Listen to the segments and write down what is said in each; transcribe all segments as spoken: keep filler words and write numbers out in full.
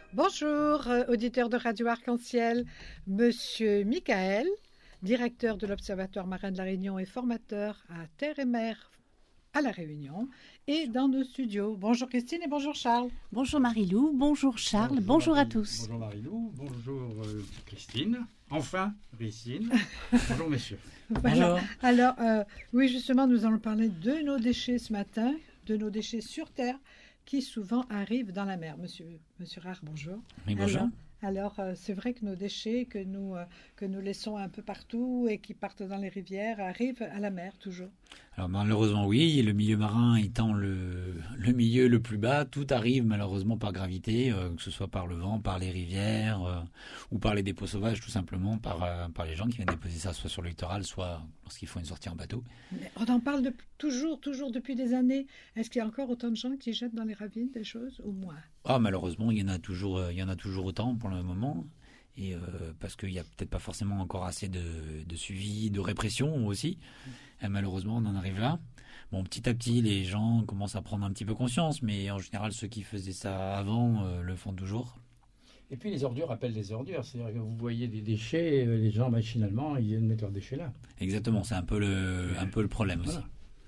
Bonjour, euh, auditeurs de Radio Arc-en-Ciel. Monsieur Michael, directeur de l'Observatoire marin de la Réunion et formateur à Terre et Mer à la Réunion, et dans nos studios. Bonjour Christine et bonjour Charles. Bonjour Marie-Lou, bonjour Charles, bonjour, bonjour Marie, à tous. Bonjour Marie-Lou, bonjour euh, Christine, enfin Christine, bonjour messieurs. Voilà. Alors, euh, oui justement, nous allons parler de nos déchets ce matin, de nos déchets sur Terre, qui souvent arrivent dans la mer. Monsieur, Monsieur Rare, bonjour. Oui, bonjour. Alors, alors euh, c'est vrai que nos déchets que nous, euh, que nous laissons un peu partout et qui partent dans les rivières arrivent à la mer toujours. Alors malheureusement oui, le milieu marin étant le, le milieu le plus bas, tout arrive malheureusement par gravité, euh, que ce soit par le vent, par les rivières euh, ou par les dépôts sauvages, tout simplement par, euh, par les gens qui viennent déposer ça soit sur le littoral, soit lorsqu'ils font une sortie en bateau. Mais on en parle de, toujours, toujours depuis des années. Est-ce qu'il y a encore autant de gens qui jettent dans les ravines des choses ou moins? Ah, malheureusement, il y en a toujours, euh, il y en a toujours autant pour le moment. Et euh, parce qu'il n'y a peut-être pas forcément encore assez de, de suivi, de répression aussi. Et malheureusement, on en arrive là. Bon, petit à petit, les gens commencent à prendre un petit peu conscience, mais en général, ceux qui faisaient ça avant euh, le font toujours. Et puis les ordures appellent les ordures, c'est-à-dire que vous voyez des déchets, les gens machinalement, ils viennent mettre leurs déchets là. Exactement, c'est un peu le, un peu le problème Voilà. aussi.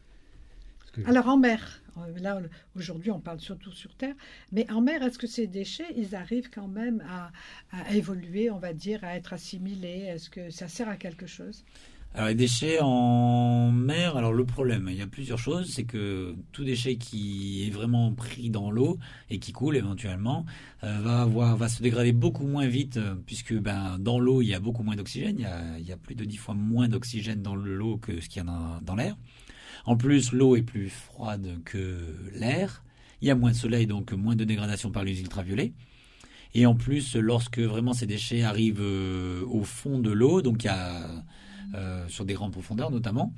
Que... Alors en mer, là aujourd'hui on parle surtout sur terre, mais en mer, est-ce que ces déchets, ils arrivent quand même à, à évoluer, on va dire, à être assimilés? Est-ce que ça sert à quelque chose? Alors les déchets en mer, alors le problème, il y a plusieurs choses, c'est que tout déchet qui est vraiment pris dans l'eau et qui coule éventuellement euh, va avoir, va se dégrader beaucoup moins vite euh, puisque ben dans l'eau il y a beaucoup moins d'oxygène, il y a, il y a plus de dix fois moins d'oxygène dans l'eau que ce qu'il y en a dans l'air. En plus, l'eau est plus froide que l'air. Il y a moins de soleil, donc moins de dégradation par les ultraviolets. Et en plus, lorsque vraiment ces déchets arrivent euh, au fond de l'eau, donc il y a euh, sur des grandes profondeurs notamment,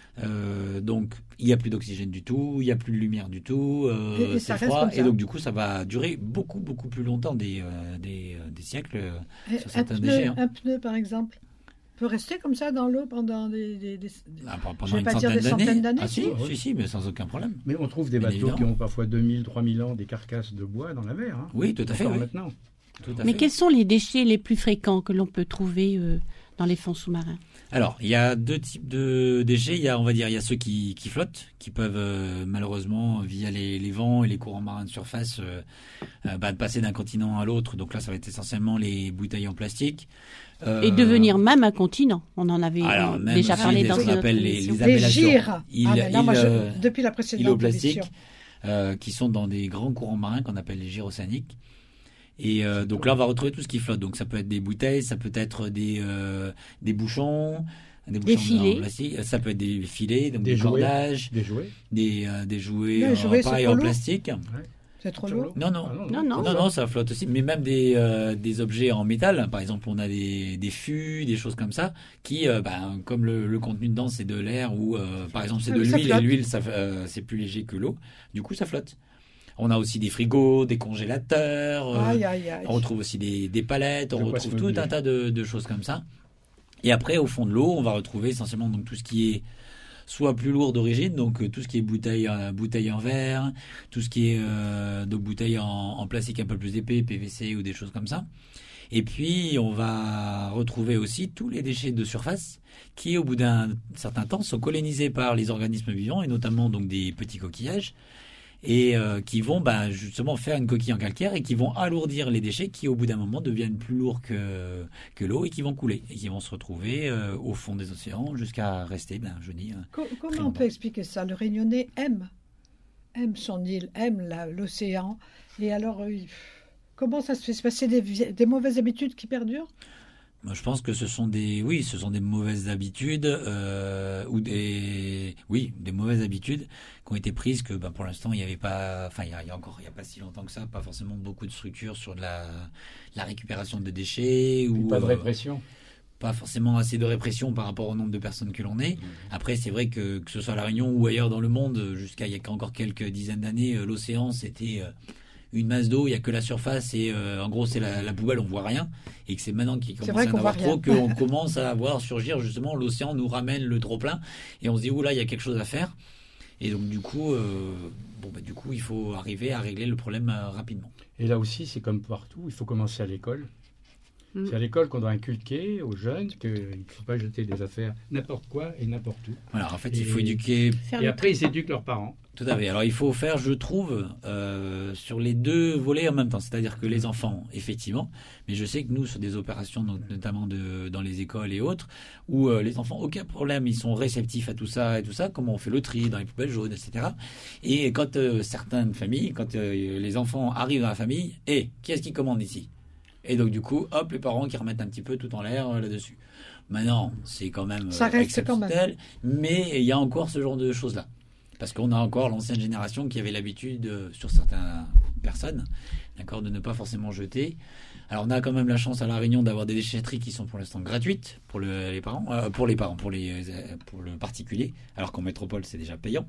euh, donc il n'y a plus d'oxygène du tout, il n'y a plus de lumière du tout, euh, et, et c'est froid, et donc du coup ça va durer beaucoup beaucoup plus longtemps, des euh, des, des siècles euh, sur certains un pneu, déchets. Hein. Un pneu par exemple peut rester comme ça dans l'eau pendant des, des, des, ah, pendant je vais une pas centaine dire des centaines d'années. Ah si, si, si, si, mais sans aucun problème. Mais on trouve des Bien bateaux évidemment. qui ont parfois deux mille, trois mille ans, des carcasses de bois dans la mer. Hein. Oui, tout à fait. Encore Oui. maintenant. Tout à Mais fait. quels sont les déchets les plus fréquents que l'on peut trouver euh, dans les fonds sous-marins? Alors, il y a deux types de déchets. Il y a, on va dire, il y a ceux qui, qui flottent, qui peuvent euh, malheureusement, via les, les vents et les courants marins de surface, euh, euh, bah, passer d'un continent à l'autre. Donc là, ça va être essentiellement les bouteilles en plastique. Euh, et devenir même un continent. On en avait alors, même déjà parlé des, dans ce une qu'on autre appelle les, émission. les Les appellations. gires. Il, ah, mais non, il, moi, je, euh, depuis la précédente îlots plastiques, émission. euh, qui sont dans des grands courants marins qu'on appelle les gires océaniques. Et euh, donc là, on va retrouver tout ce qui flotte. Donc ça peut être des bouteilles, ça peut être des, euh, des bouchons, des, des bouchons filets. en plastique, ça peut être des filets, donc Des des, jouets. cordages, Des jouets. des, euh, des jouets, Les euh, jouets, pareil c'est en trop lourd. plastique. Ouais. C'est trop Sur lourd. l'eau. Non, non. Ah, Non, non. Non, non, ça flotte aussi. Mais même des, euh, des objets en métal, par exemple, on a des, des fûts, des choses comme ça, qui, euh, ben, comme le, le contenu dedans, c'est de l'air ou, euh, par exemple, c'est Ah de oui, ça l'huile, et flotte. l'huile, ça, euh, c'est plus léger que l'eau. Du coup, ça flotte. On a aussi des frigos, des congélateurs. euh, Aïe, aïe, aïe. On retrouve aussi des, des palettes, on De quoi retrouve se tout meubler. un tas de, de choses comme ça. Et après, au fond de l'eau, on va retrouver essentiellement donc, tout ce qui est soit plus lourd d'origine, donc euh, tout ce qui est bouteille, euh, bouteille en verre, tout ce qui est euh, donc bouteille en, en plastique un peu plus épais, P V C ou des choses comme ça. Et puis, on va retrouver aussi tous les déchets de surface qui, au bout d'un certain temps, sont colonisés par les organismes vivants et notamment donc des petits coquillages et euh, qui vont bah, justement faire une coquille en calcaire et qui vont alourdir les déchets qui, au bout d'un moment, deviennent plus lourds que, que l'eau et qui vont couler et qui vont se retrouver euh, au fond des océans jusqu'à rester, ben, je dis, euh, Co- très Comment on longtemps. peut expliquer ça? Le Réunionnais aime, aime son île, aime la- l'océan. Et alors, euh, il- comment ça se fait? C'est passer des, vie- des mauvaises habitudes qui perdurent? Moi, je pense que ce sont des, oui, ce sont des mauvaises habitudes euh, ou des, oui, des mauvaises habitudes qui ont été prises que, ben, pour l'instant, il n'y avait pas, enfin, il y a, il y a encore, il y a pas si longtemps que ça, pas forcément beaucoup de structures sur de la, la récupération de déchets Puis ou pas de euh, répression. pas forcément assez de répression par rapport au nombre de personnes que l'on est. Après, c'est vrai que que ce soit à La Réunion ou ailleurs dans le monde, jusqu'à il y a encore quelques dizaines d'années, euh, l'océan c'était euh, une masse d'eau, il y a que la surface et euh, en gros c'est la, la poubelle, on voit rien, et que c'est maintenant qu'il commence vrai à en qu'on avoir voit trop qu'on commence à voir surgir justement l'océan nous ramène le trop plein et on se dit oula il y a quelque chose à faire. Et donc du coup, euh, bon, bah, du coup, il faut arriver à régler le problème euh, rapidement. Et là aussi, c'est comme partout, il faut commencer à l'école. C'est à l'école qu'on doit inculquer aux jeunes qu'il ne faut pas jeter des affaires n'importe quoi et n'importe où. Voilà, en fait, et, il faut éduquer. Et après, ils éduquent leurs parents. Tout à fait. Alors, il faut faire, je trouve, euh, sur les deux volets en même temps. C'est-à-dire que les enfants, effectivement, mais je sais que nous, sur des opérations, donc, notamment de, dans les écoles et autres, où euh, les enfants, aucun problème, ils sont réceptifs à tout ça et tout ça, comment on fait le tri dans les poubelles jaunes, et cetera. Et quand euh, certaines familles, quand euh, les enfants arrivent dans la famille, et hey, qui est-ce qui commande ici ? Et donc, du coup, hop, les parents qui remettent un petit peu tout en l'air euh, là-dessus. Maintenant, c'est quand même ça reste exceptionnel, quand même. Mais il y a encore ce genre de choses-là. Parce qu'on a encore l'ancienne génération qui avait l'habitude, euh, sur certaines personnes, d'accord, de ne pas forcément jeter. Alors, on a quand même la chance à La Réunion d'avoir des déchetteries qui sont pour l'instant gratuites pour le, les parents, euh, pour les parents, pour, les, euh, pour le particulier, alors qu'en métropole, c'est déjà payant.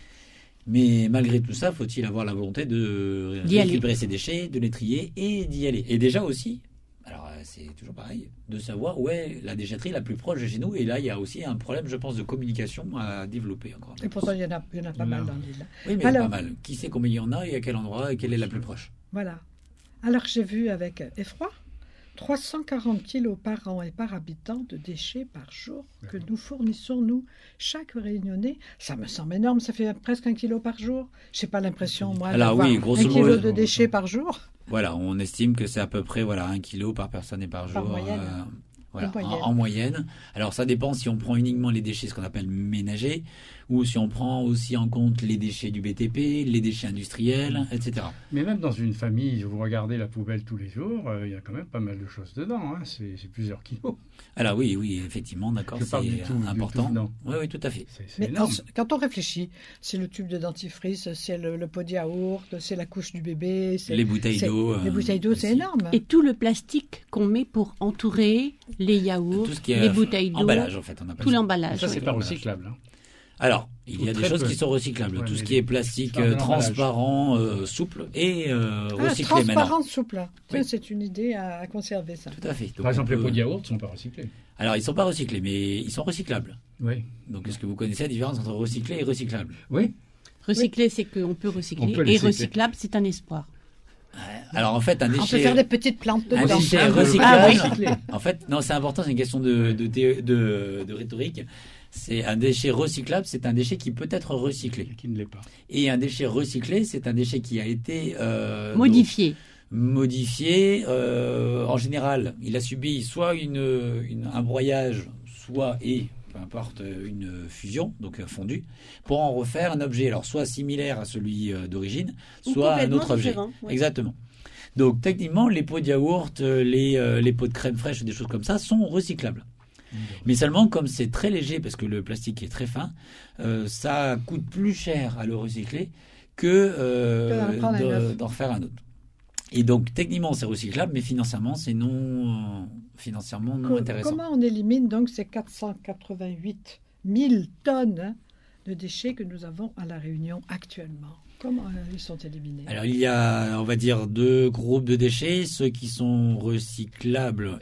Mais malgré tout ça, faut-il avoir la volonté de d'y récupérer aller. ses déchets, de les trier et d'y aller. Et déjà aussi, alors c'est toujours pareil, de savoir où est la déchetterie la plus proche de chez nous. Et là, il y a aussi un problème, je pense, de communication à développer encore. Et pourtant, il y en a, il y en a pas Non. mal dans l'île. Oui, mais Alors, pas mal. Qui sait combien il y en a et à quel endroit et quelle est la plus proche? Voilà. Alors, j'ai vu avec effroi trois cent quarante kilos par an et par habitant de déchets par jour que nous fournissons, nous, chaque réunionnais. Ça me semble énorme, ça fait presque un kilo par jour. Je n'ai pas l'impression, moi, Alors d'avoir oui, grosso un kilo modo. de déchets par jour. Voilà, on estime que c'est à peu près voilà un kilo par personne et par jour. Par moyenne. euh, voilà, En moyenne. En, en moyenne. Alors ça dépend si on prend uniquement les déchets, ce qu'on appelle ménagers, ou si on prend aussi en compte les déchets du B T P, les déchets industriels, et cetera. Mais même dans une famille, vous regardez la poubelle tous les jours, euh, il y a quand même pas mal de choses dedans. Hein. C'est, c'est plusieurs kilos. Alors oui, oui, effectivement, d'accord, Je c'est parle du tout, du important. tout dedans. Oui, oui, tout à fait. C'est, c'est Mais énorme. en- quand on réfléchit, c'est le tube de dentifrice, c'est le, le pot de yaourt, c'est la couche du bébé, c'est Les bouteilles c'est- d'eau. Les euh, bouteilles d'eau, c'est aussi. énorme. Et tout le plastique qu'on met pour entourer les yaourts, Tout ce qui est les euh, bouteilles d'eau, emballage en fait, on appelle tout ça. Et l'emballage. ça, oui. c'est pas recyclable. Hein. Alors, il y a Ou des très choses peu. qui sont recyclables, Ouais, tout mais ce qui est je plastique parle de euh, l'emballage. transparent, euh, souple et euh, Ah, recyclé maintenant. transparent souple. Tiens, Oui. c'est une idée à, à conserver, ça. Tout à fait. Donc, Par exemple, on les peut- pots de yaourt ne sont pas recyclés. Alors, ils sont pas recyclés, mais ils sont recyclables. Oui. Donc, est-ce que vous connaissez la différence entre recyclé et recyclable? Oui. Recycler, c'est qu'on peut recycler. On peut les et recycler. recyclable, c'est un espoir. Alors, en fait, un On peut déchet... faire des petites plantes Un dedans. déchet Ah, recyclable. recyclé. En fait, non, c'est important, c'est une question de, de, thé- de, de rhétorique. C'est un déchet recyclable, c'est un déchet qui peut être recyclé. Et qui ne l'est pas. Et un déchet recyclé, c'est un déchet qui a été euh, Modifié. donc, modifié. Euh, en général, il a subi soit une, une, un broyage, soit et peu importe une fusion, donc fondu, pour en refaire un objet. Alors soit similaire à celui euh, d'origine, Ou soit un complètement autre objet. différent, ouais. Exactement. Donc techniquement, les pots de yaourt, euh, les, euh, les pots de crème fraîche, des choses comme ça, sont recyclables. Mais seulement, comme c'est très léger, parce que le plastique est très fin, euh, ça coûte plus cher à le recycler que euh, Que d'en prendre un de- neuf. d'en refaire un autre. Et donc, techniquement, c'est recyclable, mais financièrement, c'est non, euh, financièrement non Co- intéressant. Comment on élimine donc ces quatre cent quatre-vingt-huit mille tonnes hein, de déchets que nous avons à La Réunion actuellement? Comment euh, ils sont éliminés? Alors, il y a, on va dire, deux groupes de déchets, ceux qui sont recyclables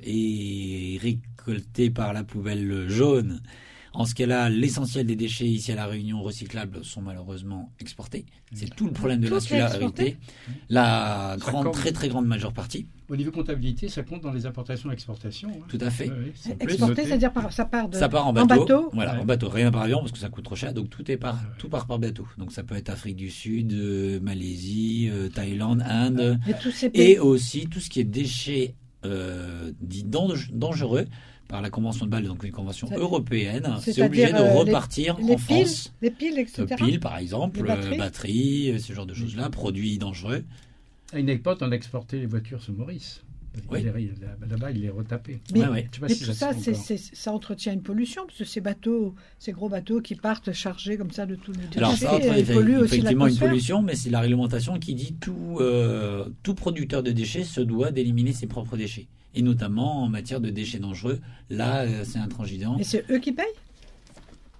et récoltés par la poubelle jaune. En ce cas-là, l'essentiel des déchets ici à La Réunion recyclables sont malheureusement exportés. C'est tout le problème de Tout est l'insularité. La Ça grande, compte. très très grande majeure partie. Au niveau comptabilité, ça compte dans les importations et exportations. Hein. Tout à fait. Ouais, ouais, ça peut être Exporté, noté. c'est-à-dire par, ça part de, Ça part en en bateau. bateau. Voilà, Ouais. en bateau. Rien par avion parce que ça coûte trop cher. Donc tout est par, Ouais. tout part par bateau. Donc ça peut être Afrique du Sud, euh, Malaisie, euh, Thaïlande, Inde. Et tous ces pays. Et aussi tout ce qui est déchets euh, dits dang- dangereux par la Convention de Bâle, donc une convention C'est- européenne. C'est c'est-à-dire, obligé de euh, les- repartir les en piles, France. les piles, et cetera. Piles, par exemple, Les batteries. euh, batteries, euh, ce genre de choses-là, produits dangereux. À une époque, on exportait les voitures sous Maurice. Oui. Il les- là- Là-bas, il les retapait. Mais, Ouais, ouais. Je sais pas mais si tout se ça, fait c'est, encore. c'est- ça entretient une pollution, parce que ces bateaux, ces gros bateaux qui partent chargés comme ça de tout le Alors déchet, ça, euh, entre- ils polluent aussi effectivement une l'atmosphère. pollution, mais c'est la réglementation qui dit tout, euh, tout producteur de déchets se doit d'éliminer ses propres déchets. Et notamment en matière de déchets dangereux, là, euh, c'est intransigeant. Et c'est eux qui payent?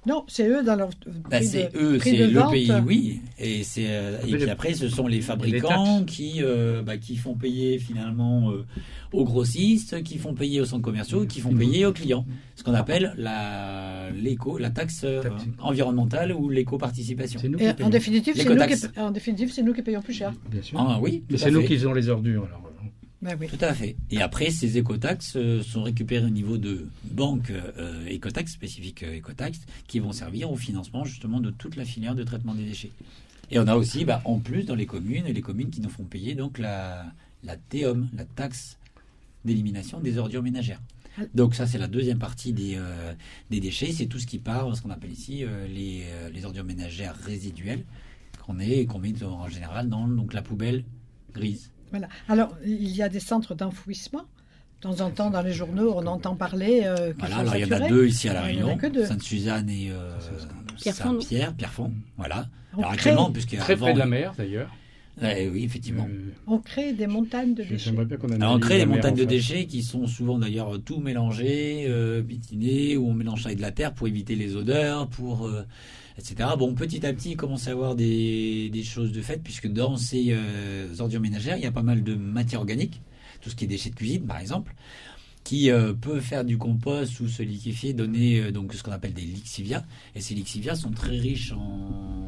Non, c'est eux dans leur Bah, prix c'est de, eux, prix c'est de le vente. pays, oui. Et, c'est, euh, et Mais puis le- après, ce sont les les fabricants taxes. qui, euh, bah, qui font payer finalement euh, aux grossistes, qui font payer aux centres commerciaux, qui font payer aux clients. Ce qu'on appelle la, l'éco, la taxe euh, Taxe. environnementale ou l'éco-participation. C'est nous qui Et en payons. définitive, c'est nous, L'écotaxe. qui, en définitive, c'est nous qui payons plus cher. Bien sûr. Ah oui, tout Mais à c'est nous fait. qui ont les ordures. Alors. Ben oui. Tout à fait. Et après, ces écotaxes euh, sont récupérées au niveau de banques euh, écotaxes, spécifiques euh, écotaxes, qui vont servir au financement justement de toute la filière de traitement des déchets. Et on a aussi, bah, en plus, dans les communes, les communes qui nous font payer donc la, la T O M, la taxe d'élimination des ordures ménagères. Donc ça, c'est la deuxième partie des, euh, des déchets. C'est tout ce qui part, ce qu'on appelle ici euh, les, euh, les ordures ménagères résiduelles, qu'on est, qu'on met en général dans donc, la poubelle grise. Voilà. Alors, il y a des centres d'enfouissement. De temps en temps, dans les journaux, on entend parler. Euh, qu'ils Voilà, sont alors il y en a saturés. deux ici à La Il y en a Réunion, que deux. Sainte-Suzanne et euh, Pierrefonds. Saint-Pierre, Pierrefonds, voilà. On Alors crée- actuellement, puisque Très avant- près de la mer, d'ailleurs. Ouais, oui, effectivement. Euh, On crée des montagnes de je- déchets. J'aimerais bien qu'on Alors on analyse crée des la mer montagnes en de face. déchets qui sont souvent d'ailleurs tout mélangés, euh, pitinés, où on mélange ça avec de la terre pour éviter les odeurs, pour euh, et cetera. Bon, petit à petit, il commence à y avoir des, des choses de fait, puisque dans ces euh, ordures ménagères, il y a pas mal de matière organique, tout ce qui est déchets de cuisine, par exemple, qui euh, peut faire du compost ou se liquéfier, donner euh, donc ce qu'on appelle des lixivias. Et ces lixivias sont très riches en,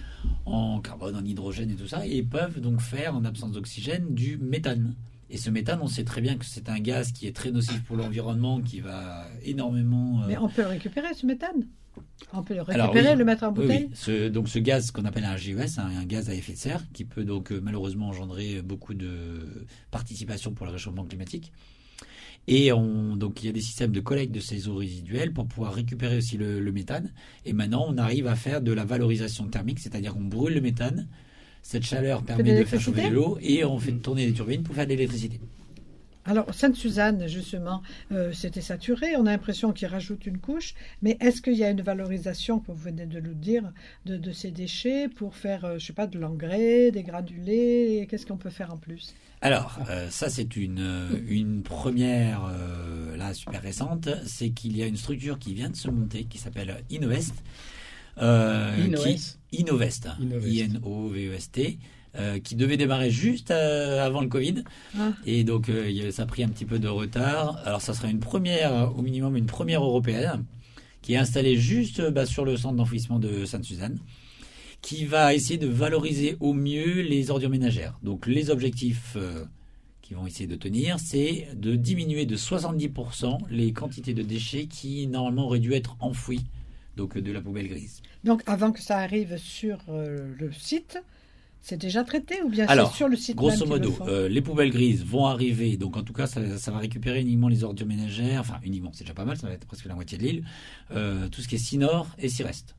en carbone, en hydrogène et tout ça, et peuvent donc faire, en absence d'oxygène, du méthane. Et ce méthane, on sait très bien que c'est un gaz qui est très nocif pour l'environnement, qui va énormément... euh, Mais on peut le récupérer, ce méthane. On peut le Alors, récupérer, oui. le mettre en Oui, bouteille. oui. Ce, donc ce gaz qu'on appelle un G E S, un, un gaz à effet de serre, qui peut donc euh, malheureusement engendrer beaucoup de participation pour le réchauffement climatique. Et on, donc il y a des systèmes de collecte de ces eaux résiduelles pour pouvoir récupérer aussi le, le méthane. Et maintenant, on arrive à faire de la valorisation thermique, c'est-à-dire qu'on brûle le méthane. Cette chaleur permet de faire chauffer l'électricité l'eau et on fait tourner les turbines pour faire de l'électricité. Alors, Sainte-Suzanne, justement, euh, c'était saturé. On a l'impression qu'ils rajoutent une couche. Mais est-ce qu'il y a une valorisation, comme vous venez de le dire, de, de ces déchets pour faire, euh, je sais pas, de l'engrais, des granulés? Qu'est-ce qu'on peut faire en plus? Alors, euh, ça c'est une, euh, une première, euh, là, super récente, c'est qu'il y a une structure qui vient de se monter, qui s'appelle Innovest. Euh, Innovest. qui- Innovest, hein, Innovest. I N O V E S T, euh, qui devait démarrer juste euh, avant le Covid. Ah. Et donc, euh, il y a- ça a pris un petit peu de retard. Alors, ça sera une première, euh, au minimum une première européenne, qui est installée juste euh, bah, sur le centre d'enfouissement de Sainte-Suzanne, qui va essayer de valoriser au mieux les ordures ménagères. Donc les objectifs euh, qu'ils vont essayer de tenir, c'est de diminuer de soixante-dix pour cent les quantités de déchets qui normalement auraient dû être enfouis, donc de la poubelle grise. Donc, avant que ça arrive sur euh, le site, c'est déjà traité ou bien Alors, c'est sur le site Grosso même qu'ils le modo, font euh, les poubelles grises vont arriver, donc en tout cas ça, ça va récupérer uniquement les ordures ménagères, enfin uniquement, c'est déjà pas mal, ça va être presque la moitié de l'île, euh, tout ce qui est Sinor et Sirest.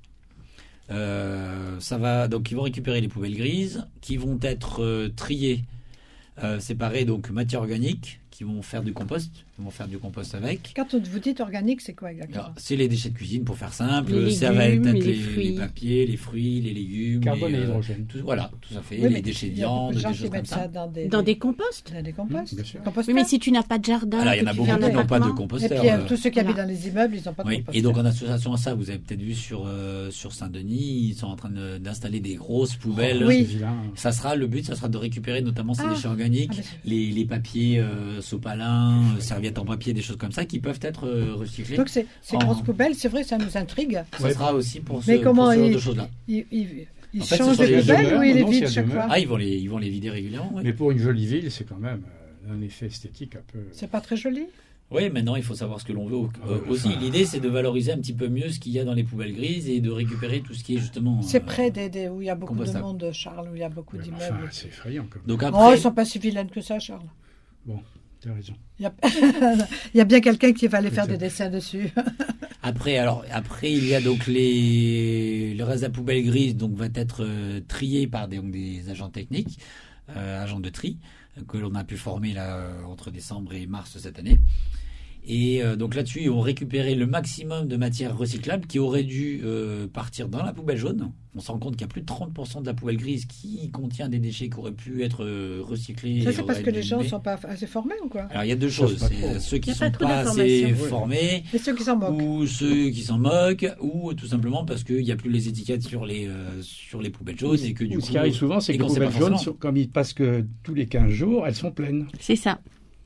Euh, ça va donc ils vont récupérer les poubelles grises qui vont être euh, triées, euh, séparées donc matière organique, qui vont faire du compost, ils vont faire du compost avec. Quand vous dites organique, c'est quoi exactement? Alors, c'est les déchets de cuisine pour faire simple, Les ça va être légumes, les, les les fruits. papiers, les fruits, les légumes, Carbone les, et euh, hydrogène. tout, voilà, tout ça fait, Oui, les mais déchets de il y a beaucoup viande, de gens des qui choses comme mettent ça. ça dans des, Dans des composts? dans des composts. Mmh, bien sûr. Composteurs. Oui, mais si tu n'as pas de jardin, Alors, il y en que a tu beaucoup viens qui d'un n'ont pas de appartement. Et composteurs. puis, euh, euh, tous ceux qui habitent voilà. dans les immeubles, ils n'ont pas de Oui, composteur. et donc en association à ça, vous avez peut-être vu sur, euh, sur Saint-Denis, ils sont en train de- d'installer des grosses poubelles. Oui. C'est vilain. Ça sera, le but, ça sera de récupérer notamment ces Ah. déchets organiques, Ah, ben, c'est- les, les papiers euh, sopalins, euh, serviettes en papier, des choses comme ça qui peuvent être euh, recyclés. Donc, ces, ces En- grosses poubelles, c'est vrai, ça nous intrigue. Ça sera aussi pour ce, Mais comment pour ce genre ils- de choses-là. Ils, ils, ils En fait, ce changent sont de les poubelle demeures, ou ils non, les non, s'il y vident a chaque demeures. fois? Ah, ils vont les, ils vont les vider régulièrement, oui. Mais pour une jolie ville, c'est quand même euh, un effet esthétique un peu. C'est pas très joli? Oui, maintenant, il faut savoir ce que l'on veut au- Ah, euh, ouais, aussi. enfin. L'idée, c'est de valoriser un petit peu mieux ce qu'il y a dans les poubelles grises et de récupérer tout ce qui est justement... C'est euh, près des, des- où il y a beaucoup de compostable. monde, Charles, où il y a beaucoup Ouais, mais d'immeubles. enfin, c'est effrayant quand même. Donc Oh, après... ils sont pas si vilaines que ça, Charles. T'as raison. Il y a, il y a bien quelqu'un qui va aller faire C'est des ça. dessins dessus. Après, alors, après, il y a donc les, le reste de la poubelle grise, donc va être euh, trié par des, donc, des agents techniques, euh, agents de tri, euh, que l'on a pu former là euh, entre décembre et mars cette année. Et euh, donc là-dessus, ils ont récupéré le maximum de matières recyclables qui auraient dû euh, partir dans la poubelle jaune. On se rend compte qu'il y a plus de trente pour cent de la poubelle grise qui contient des déchets qui auraient pu être euh, recyclés. Ça, c'est parce que les gens ne réanimés. sont pas assez formés ou quoi? Alors il y a deux Ça, choses. c'est pas C'est trop. ceux qui Il y a sont pas trop pas assez d'informations. formés, Et ceux qui s'en moquent. ou ceux qui s'en moquent, ou tout simplement parce qu'il n'y a plus les étiquettes sur les, euh, sur les poubelles jaunes et que du Ou coup... ce qui arrive souvent, c'est et que les qu'on sait pas poubelles jaunes, forcément. sont- comme ils passent que tous les quinze jours, elles sont pleines. C'est ça.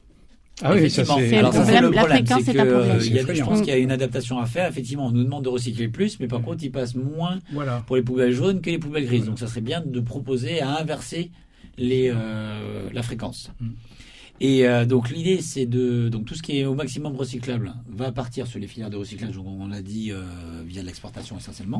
Ah oui, ça Effectivement. c'est. le Alors ça, c'est problème, le la problème, fréquence c'est est un que, problème. euh, il y a- C'est je pense effrayant. qu'il y a une adaptation à faire. Effectivement, on nous demande de recycler plus, mais par contre, ils passent moins Voilà. pour les poubelles jaunes que les poubelles grises. Donc, ça serait bien de proposer à inverser les, euh, la fréquence. Mm. Et euh, donc, l'idée, c'est de donc tout ce qui est au maximum recyclable va partir sur les filières de recyclage. Donc, on l'a dit euh, via l'exportation essentiellement.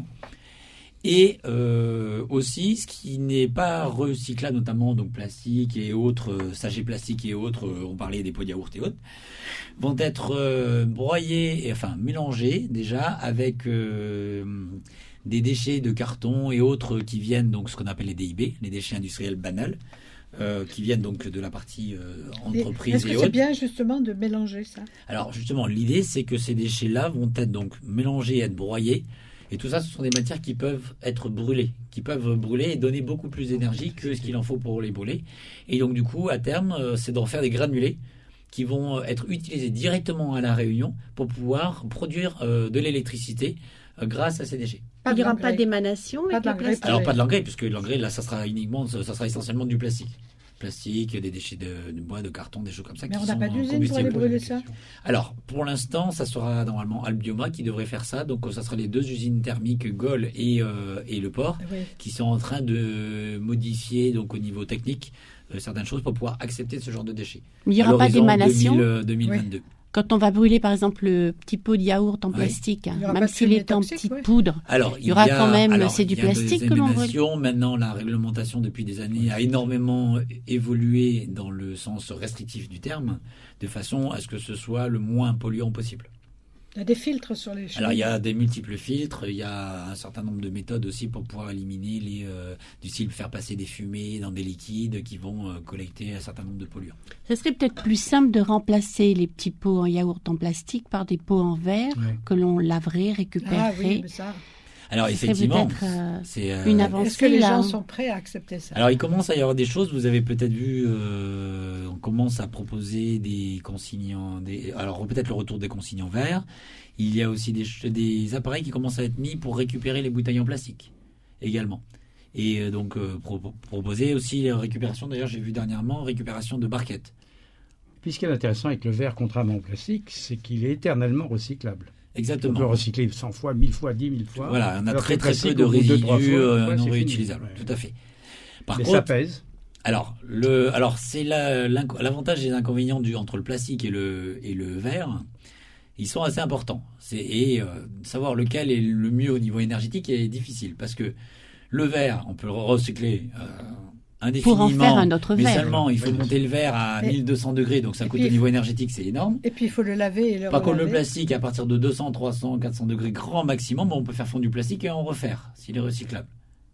Et euh, aussi, ce qui n'est pas recyclable, notamment donc plastique et autres, euh, sachets plastiques et autres, euh, on parlait des pots de yaourt et autres, vont être euh, broyés, et, enfin mélangés déjà avec euh, des déchets de carton et autres qui viennent, donc ce qu'on appelle les D I B, les déchets industriels banals, euh, qui viennent donc de la partie euh, Et entreprise Est-ce et que c'est autres. bien justement de mélanger ça? Alors justement, l'idée c'est que ces déchets-là vont être donc mélangés, être broyés, et tout ça, ce sont des matières qui peuvent être brûlées, qui peuvent brûler et donner beaucoup plus d'énergie que ce qu'il en faut pour les brûler. Et donc du coup, à terme, euh, c'est d'en faire des granulés qui vont être utilisés directement à la Réunion pour pouvoir produire euh, de l'électricité euh, grâce à ces déchets. Pas Il de n'y aura l'engrais. pas d'émanation Pas avec de le l'engrais. plastique. Alors oui. pas de l'engrais, puisque l'engrais là, ça sera uniquement, ça sera essentiellement du plastique. Plastique, des déchets de, de bois, de carton, des choses comme ça. Mais qui on n'a sont pas d'usine pour combustibles. aller brûler ça? Alors, pour l'instant, ça sera normalement Albioma qui devrait faire ça. Donc, ça sera les deux usines thermiques, Gaulle et, euh, et le port, Oui. qui sont en train de modifier, donc au niveau technique, euh, certaines choses pour pouvoir accepter ce genre de déchets. Mais il n'y À aura pas l'horizon d'émanation deux mille, euh, deux mille vingt-deux. quand on va brûler, par exemple, le petit pot de yaourt en Ouais. plastique, hein, Il y aura même pas de s'il fumée est en toxique, petite ouais. poudre. Alors, Il y aura quand même- alors, c'est du il y a des plastique que l'on brûle. émanations. Maintenant, la réglementation depuis des années a énormément évolué dans le sens restrictif du terme, de façon à ce que ce soit le moins polluant possible. Il y a des filtres sur les chemins. Alors il y a des multiples filtres, il y a un certain nombre de méthodes aussi pour pouvoir éliminer les, euh, du style faire passer des fumées dans des liquides qui vont euh, collecter un certain nombre de polluants. Ce serait peut-être plus simple de remplacer les petits pots en yaourt en plastique par des pots en verre Ouais. que l'on laverait, Ah récupérerait. oui, mais ça. Alors Ce serait effectivement, peut-être, euh, c'est euh, une avancée. Est-ce que les là. gens sont prêts à accepter ça? Alors il commence à y avoir des choses. Vous avez peut-être vu, euh, on commence à proposer des consignes. En- Des, alors peut-être le retour des consignes en verre. Il y a aussi des, ch- des appareils qui commencent à être mis pour récupérer les bouteilles en plastique également. Et euh, donc euh, pro- proposer aussi la récupération. D'ailleurs, j'ai vu dernièrement récupération de barquettes. Puis ce qui est intéressant avec le verre, contrairement au plastique, c'est qu'il est éternellement recyclable. On peut Exactement. le recycler cent fois, mille fois, dix mille fois. Voilà, on a Alors très que très le peu plastique, de au bout deux, trois résidus fois, euh, ouais, non c'est fini. réutilisables. Ouais. Tout à fait. Par Mais contre, ça pèse. Alors, le, alors c'est la- l'inco- l'avantage et l'inconvénient du, entre le plastique et le, et le verre, ils sont assez importants. C'est, et euh, savoir lequel est le mieux au niveau énergétique est difficile parce que le verre, on peut le recycler euh, Pour en indéfiniment. faire un autre mais verre. seulement, il faut Oui, monter le verre à Et- mille deux cents degrés, donc ça et coûte puis- au niveau énergétique, c'est énorme. Et puis il faut le laver et le Par contre, le relaver. plastique, à partir de deux cents, trois cents, quatre cents degrés grand maximum, on peut faire fondre du plastique et en refaire s'il est recyclable.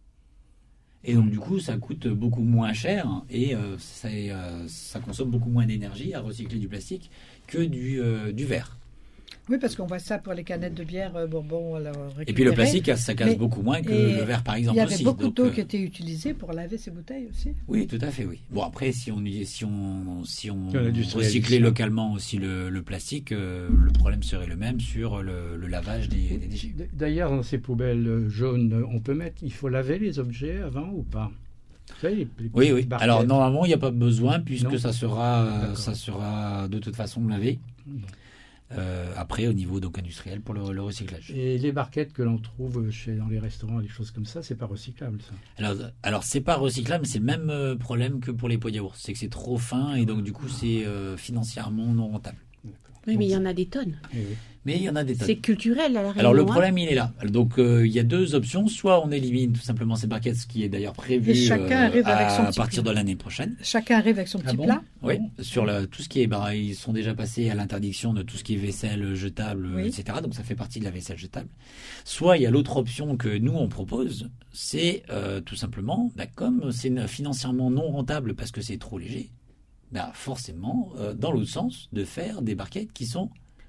Et donc, du coup, ça coûte beaucoup moins cher et euh, ça, euh, ça consomme beaucoup moins d'énergie à recycler du plastique que du, euh, du verre. Oui, parce qu'on voit ça pour les canettes de bière euh, Bourbon. alors, Et puis le récupérées. plastique, ça casse Mais- beaucoup moins que et le verre, par Il exemple, y avait aussi. beaucoup Donc, d'eau euh, qui était utilisée pour laver ces bouteilles aussi. Oui, tout à fait, oui. Bon, après, si on, y- si on, si on Que l'industrialisation. recyclait localement aussi le, le plastique, euh, le problème serait le même sur le, le lavage des, des déchets. D'ailleurs, dans ces poubelles jaunes, on peut mettre, il faut laver les objets avant ou pas? Vous savez, les- les Oui, oui. petites barquettes. Alors normalement, il n'y a pas besoin puisque Non. ça sera, euh, D'accord. ça sera de toute façon lavé. Bon. Euh, après, au niveau donc industriel pour le, le recyclage. Et les barquettes que l'on trouve chez, dans les restaurants, les choses comme ça, c'est pas recyclable, ça. Alors, alors c'est pas recyclable, mais c'est le même euh, problème que pour les pots de yaourt. C'est que c'est trop fin et donc du coup, c'est euh, financièrement non rentable. Oui, mais il y en a des tonnes. Eh oui. Mais il y en a des tonnes. C'est culturel à la Réunion. Alors le hein. problème, il est là. Donc euh, il y a deux options. Soit on élimine tout simplement ces barquettes, ce qui est d'ailleurs prévu Et chacun euh, arrive avec à, son petit partir plat. de l'année prochaine. Chacun arrive avec son Ah petit bon plat. Oui, Bon. sur le, tout ce qui est, bah, ils sont déjà passés à l'interdiction de tout ce qui est vaisselle jetable, Oui. et cetera. Donc ça fait partie de la vaisselle jetable. Soit il y a l'autre option que nous on propose, c'est euh, tout simplement, bah, comme c'est financièrement non rentable parce que c'est trop léger, bah, forcément, euh, dans l'autre sens, de faire des barquettes qui sont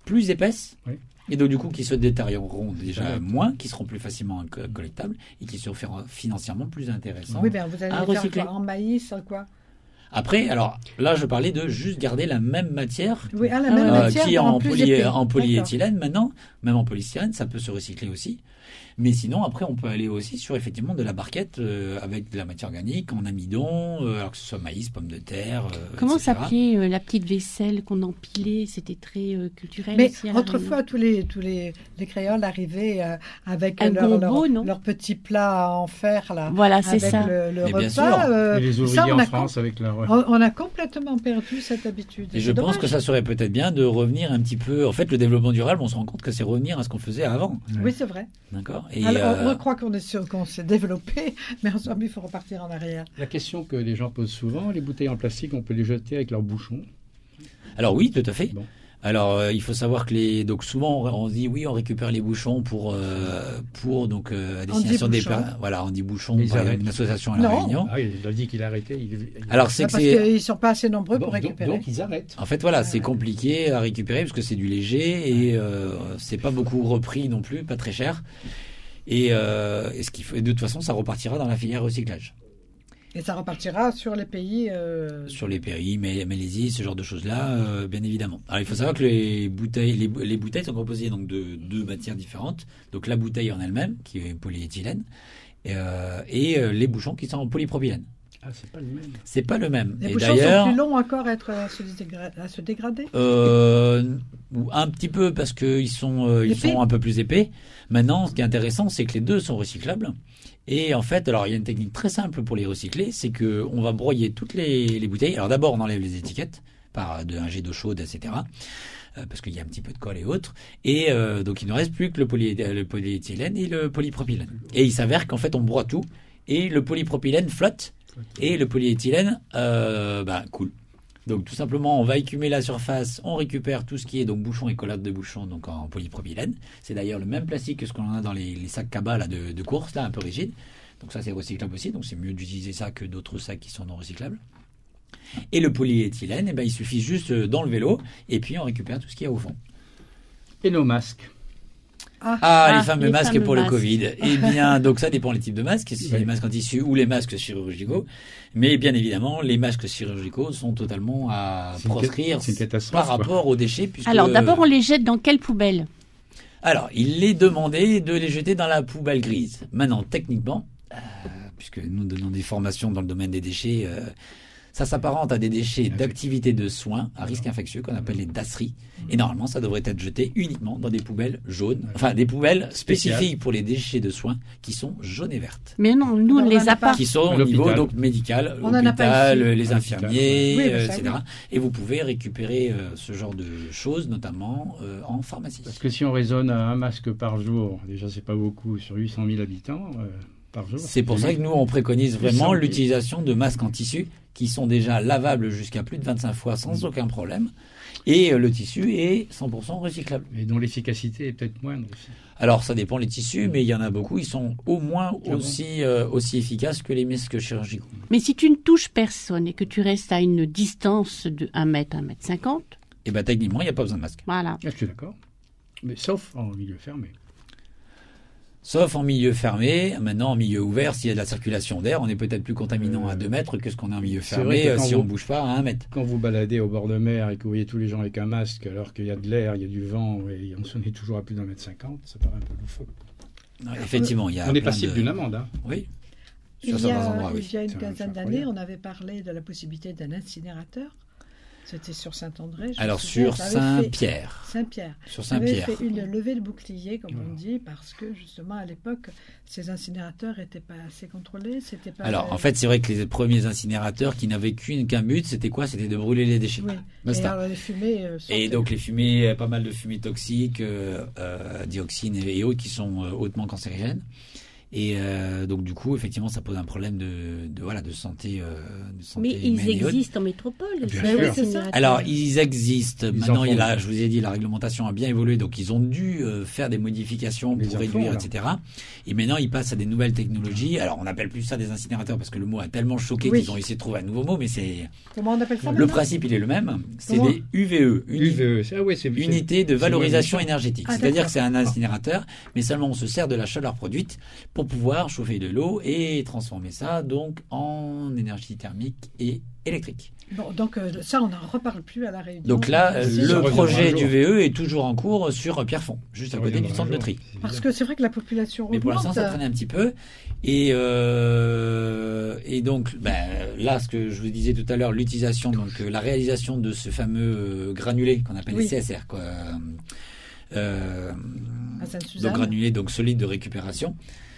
plus épaisses. Oui. Et donc, du coup, qui se détérioreront déjà Ouais. moins, qui seront plus facilement co- collectables et qui seront financièrement plus intéressants. Oui, ben vous allez à les faire recycler. quoi, en maïs, en quoi? Après, alors là, je parlais de juste garder la même matière Oui, à la Ah même ouais. euh, matière, qui est mais en, plus poly- épais. en D'accord. polyéthylène maintenant. Même en polystyrène, ça peut se recycler aussi. Mais sinon, après, on peut aller aussi sur effectivement de la barquette euh, avec de la matière organique, en amidon, euh, alors que ce soit maïs, pommes de terre. euh, Comment et cetera. s'appelait euh, la petite vaisselle qu'on empilait? C'était très euh, culturel Mais aussi à La autrefois, tous les tous les, les créoles arrivaient euh, avec Un leur, gombo, leur, non leur petit plat en fer là, Réunion. Voilà, c'est avec ça. le, le Mais bien repas. sûr. euh, Et les ça, ouvriers on en a France avec leur... on, on a complètement perdu cette habitude. Et je C'est pense dommage. que ça serait peut-être bien de revenir un petit peu. En fait, le développement durable, on se rend compte que c'est revenir à ce qu'on faisait avant. Oui, c'est vrai. D'accord. Et Alors, euh, on croit qu'on est sûr qu'on s'est développé, mais en somme, il faut repartir en arrière. La question que les gens posent souvent, les bouteilles en plastique, on peut les jeter avec leurs bouchons. alors oui, tout à fait. Bon. Alors, euh, il faut savoir que les donc souvent on, on dit oui, on récupère les bouchons pour euh, pour donc euh, à destination des Bouchon. per- voilà, Andy Bouchon, Mais ils par arrêtent. une association à la Non. Réunion. Ah oui, il a dit qu'il a arrêté. Il... il- Alors c'est Ah, que parce c'est qu'ils ne sont pas assez nombreux Bon, pour donc, récupérer. donc ils arrêtent. en fait voilà, Ah c'est ouais. compliqué à récupérer parce que c'est du léger et euh, c'est pas beaucoup repris non plus, pas très cher. Et, euh, et ce qu'il faut, et de toute façon, ça repartira dans la filière recyclage. Et ça repartira sur les pays. euh, Sur les péris, mais Malaisie, ce genre de choses-là, euh, bien évidemment. Alors il faut savoir que les bouteilles, les, les bouteilles sont composées donc de deux matières différentes. Donc la bouteille en elle-même, qui est polyéthylène, et, euh, et euh, les bouchons qui sont en polypropylène. Ah, c'est pas le même. C'est pas le même. Les et bouchons sont d'ailleurs, plus longs encore à, être, à, se, dégra- à se dégrader. euh, ou un petit peu parce qu'ils sont, euh, ils Épais. sont un peu plus épais. Maintenant, ce qui est intéressant, c'est que les deux sont recyclables. Et en fait, alors il y a une technique très simple pour les recycler, c'est que on va broyer toutes les, les bouteilles. Alors d'abord, on enlève les étiquettes par de, un jet d'eau chaude, et cetera. Euh, parce qu'il y a un petit peu de colle et autres. Et euh, donc il ne reste plus que le, poly, le polyéthylène et le polypropylène. Et il s'avère qu'en fait, on broie tout et le polypropylène flotte et le polyéthylène euh, bah, coule. Donc tout simplement, on va écumer la surface, on récupère tout ce qui est donc bouchon et collade de bouchon donc en polypropylène. C'est d'ailleurs le même plastique que ce qu'on a dans les, les sacs cabas là, de, de course, là, un peu rigides. Donc ça c'est recyclable aussi, donc c'est mieux d'utiliser ça que d'autres sacs qui sont non recyclables. Et le polyéthylène, eh ben, il suffit juste d'enlever l'eau et puis on récupère tout ce qu'il y a au fond. Et nos masques. Ah, Ah, Ah, les fameux les masques fameux pour le masques. Covid. Eh bien, donc ça dépend des types de masques, si c'est Oui. les masques en tissu ou les masques chirurgicaux. Mais bien évidemment, les masques chirurgicaux sont totalement à C'est une proscrire cat- c'est une catastrophe, par quoi. rapport aux déchets. Puisque... Alors d'abord, on les jette dans quelle poubelle? Alors, il est demandé de les jeter dans la poubelle grise. Maintenant, techniquement, euh, puisque nous donnons des formations dans le domaine des déchets, euh, ça s'apparente à des déchets d'activité de soins à risque infectieux qu'on appelle les dasseries. Et normalement, ça devrait être jeté uniquement dans des poubelles jaunes, enfin des poubelles Spéciales. spécifiques pour les déchets de soins qui sont jaunes et vertes. Mais non, nous, on On ne les en a a pas. pas. Qui sont À au niveau l'hôpital. donc médical, On en a pas l'hôpital, ici. les À infirmiers, l'hôpital, ouais. Oui, euh, bah ça, et cetera. Et vous pouvez récupérer euh, ce genre de choses, notamment euh, en pharmacie. Parce que si on raisonne à un masque par jour, déjà c'est pas beaucoup sur huit cent mille habitants euh, par jour. C'est pour ça que nous, on préconise vraiment cent. l'utilisation de masques en tissu qui sont déjà lavables jusqu'à plus de vingt-cinq fois sans aucun problème. Et euh, le tissu est cent pour cent recyclable. Et dont l'efficacité est peut-être moindre aussi. Alors, ça dépend les tissus, mais il y en a beaucoup. Ils sont au moins Ah bon aussi, euh, aussi efficaces que les masques chirurgicaux. Mais si tu ne touches personne et que tu restes à une distance de un mètre, un mètre cinquante, Et bien, techniquement, il n'y a pas besoin de masque. voilà. Ah, je suis d'accord. Mais sauf en milieu fermé. Sauf en milieu fermé. Maintenant, en milieu ouvert, s'il y a de la circulation d'air, on est peut-être plus contaminant Euh, à deux mètres que ce qu'on est en milieu c'est fermé vrai que euh, quand si vous- on ne bouge pas à un mètre. Quand vous baladez au bord de mer et que vous voyez tous les gens avec un masque alors qu'il y a de l'air, il y a du vent et on est toujours à plus d'un mètre cinquante, ça paraît un peu loufoque. Non, effectivement, il y a On est plein passible de- d'une amende. Hein. Oui. il, Sur y certains a, endroits, oui. il y a une C'est- quinzaine c'est d'années, incroyable. on avait parlé de la possibilité d'un incinérateur. C'était sur Saint-André. je me Alors, souviens, sur ça avait fait- Saint-Pierre. Saint-Pierre. Sur On avait Saint-Pierre. fait une levée de bouclier, comme on Voilà. dit, parce que justement à l'époque, ces incinérateurs n'étaient pas assez contrôlés. C'était pas Alors, en fait, c'est vrai que les premiers incinérateurs qui n'avaient qu'une qu'un but, c'était quoi? C'était de brûler les déchets. oui. Basta. Et alors, les fumées. euh, Et sortaient. donc les fumées, euh, pas mal de fumées toxiques, euh, euh, dioxines et, et autres qui sont euh, hautement cancérigènes. Et euh, donc du coup, effectivement, ça pose un problème de, de voilà de santé, euh, de santé Mais ils humaine et autres. existent en métropole. Bien ces sûr. incinérateurs. Alors, ils existent. Ils Maintenant, en font. il a, je vous ai dit, la réglementation a bien évolué, donc ils ont dû euh, faire des modifications Mais pour ils en réduire, font, et cetera. Et maintenant, ils passent à des nouvelles technologies. Alors, on n'appelle plus ça des incinérateurs parce que le mot a tellement choqué Oui. qu'ils ont essayé de trouver un nouveau mot, mais c'est Comment on appelle ça le maintenant principe, il est le même. C'est Comment des U V E, uni- U V E, c'est- ah ouais, c'est unités de c'est valorisation moins méchant. énergétique. Ah, C'est-à-dire d'accord. que c'est un incinérateur, mais seulement on se sert de la chaleur produite pour pouvoir chauffer de l'eau et transformer ça donc en énergie thermique et électrique. Bon, donc euh, ça, on n'en reparle plus à la Réunion. Donc là, euh, Si, ça le reviendra projet un jour. du V E est toujours en cours sur Pierrefonds, juste à Ça côté du reviendra centre un de jour. tri. C'est Parce bizarre. que c'est vrai que la population Mais pour augmente. l'instant, ça traîne un petit peu. Et, euh, et donc, ben, là, ce que je vous disais tout à l'heure, l'utilisation, donc euh, la réalisation de ce fameux euh, granulé qu'on appelle Oui. les C S R, quoi. Euh, À Sainte-Suzanne. donc granulés, donc solides de récupération,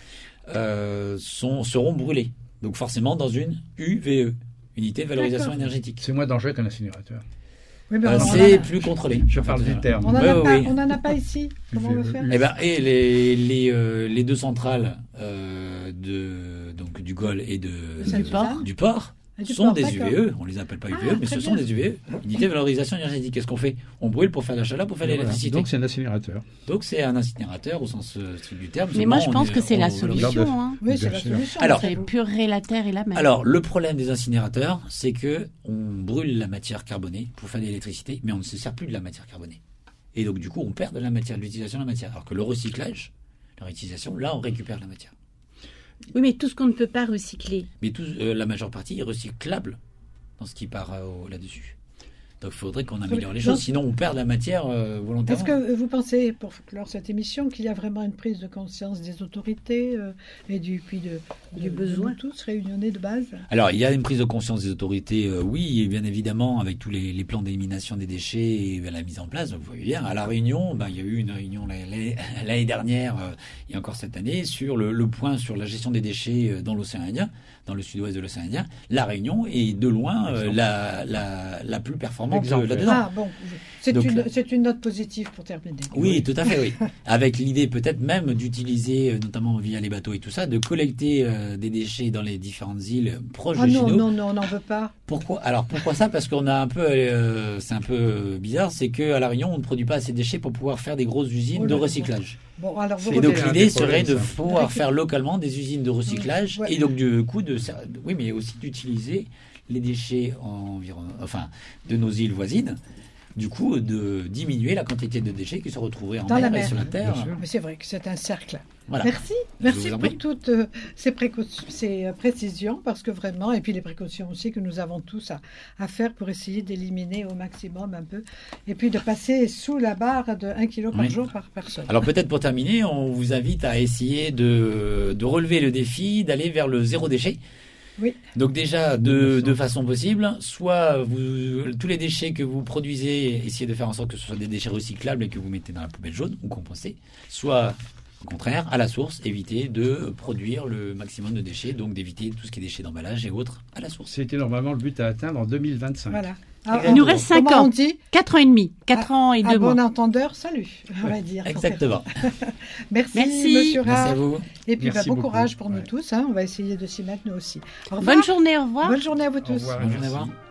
euh, sont, seront brûlés. Donc forcément dans une U V E, unité de valorisation D'accord. énergétique. C'est moins dangereux qu'un incinérateur. Oui, mais Euh, on, on c'est en a- plus contrôlé. Je parle du terme. on n'en Ouais, a ouais, pas- oui. on n'en a pas ici. Comment on va faire Eh ben, et les, les, euh, les deux centrales euh, de, donc, du Gol et de, Sainte-Suzanne. du port Et du sont port, des d'accord. U V E. On les appelle pas U V E, Ah, mais très ce sont bien. des U V E. Unité de valorisation énergétique. Qu'est-ce qu'on fait? On brûle pour faire la chaleur, pour faire Voilà. l'électricité. Donc c'est un incinérateur. Donc c'est un incinérateur au sens euh, strict du terme. Mais moi, je Seulement, pense on que est- c'est on la valorise- solution. Hein. Oui, c'est Bien la sûr. solution. Alors, Ça épurerait la terre et la mer. Alors, le problème des incinérateurs, c'est que on brûle la matière carbonée pour faire de l'électricité, mais on ne se sert plus de la matière carbonée. Et donc, du coup, on perd de la matière, de l'utilisation de la matière. Alors que le recyclage, la réutilisation, là, on récupère la matière. Oui, mais tout ce qu'on ne peut pas recycler. Mais tout, euh, la majeure partie est recyclable dans ce qui part euh, au- là-dessus. Donc, il faudrait qu'on améliore les Donc- choses, sinon on perd la matière euh, volontairement. Est-ce que vous pensez, pour clore cette émission, qu'il y a vraiment une prise de conscience des autorités euh, et du, puis de, Du de- besoin. de nous tous réunionnés de base? Alors, il y a une prise de conscience des autorités, euh, oui, et bien évidemment, avec tous les, les plans d'élimination des déchets et la mise en place. Vous voyez bien, à La Réunion, ben, il y a eu une réunion l'année l'année dernière, euh, et encore cette année, sur le, le point sur la gestion des déchets euh, dans l'océan Indien, dans le sud-ouest de l'océan Indien. La Réunion est de loin euh, la, la, la plus performante Exemplaire. là-dedans. Ah bon, c'est Donc, une, là- c'est une note positive pour terminer. Oui, tout à fait, oui. Avec l'idée peut-être même d'utiliser, euh, notamment via les bateaux et tout ça, de collecter euh, des déchets dans les différentes îles proches Ah de non, chez nous. non, non, on n'en veut pas. Pourquoi? Alors pourquoi ça? Parce qu'on a un peu, euh, c'est un peu bizarre, c'est que à La Réunion, on ne produit pas assez de déchets pour pouvoir faire des grosses usines Oh là de là. recyclage. Bon, alors vous Et donc C'est un l'idée des serait problèmes, de ça. pouvoir faire localement des usines de recyclage Ouais. et donc du coup de, oui, mais aussi d'utiliser les déchets environ, enfin, de nos îles voisines. Du coup, de diminuer la quantité de déchets qui se retrouveraient en Dans la mer, et mer. sur la terre. Bien sûr. Mais c'est vrai que c'est un cercle. Voilà. Merci, Je merci vous en pour prie. toutes euh, ces, précautions, ces euh, précisions, parce que vraiment, et puis les précautions aussi que nous avons tous à, à faire pour essayer d'éliminer au maximum un peu, et puis de passer sous la barre de un kilo par Oui. jour par personne. Alors peut-être pour terminer, on vous invite à essayer de, de relever le défi, d'aller vers le zéro déchet. Oui. Donc déjà, de deux façons possibles. Soit vous, tous les déchets que vous produisez, essayez de faire en sorte que ce soit des déchets recyclables et que vous mettez dans la poubelle jaune ou compostez. Soit, au contraire, à la source, évitez de produire le maximum de déchets, donc d'éviter tout ce qui est déchets d'emballage et autres à la source. C'était normalement le but à atteindre en deux mille vingt-cinq. Voilà. Il nous reste cinq Comment ans. on dit Quatre ans et demi. Quatre ans et à deux bon mois. entendeur, salut, on va dire. Exactement. Merci, Merci. monsieur Merci à Rard. vous. Et puis bah, Merci bon beaucoup. courage pour nous Ouais. tous. Hein. On va essayer de s'y mettre nous aussi. Au revoir. Bonne journée, au revoir. Bonne journée à vous Au tous. revoir. Bonne journée, merci. au revoir.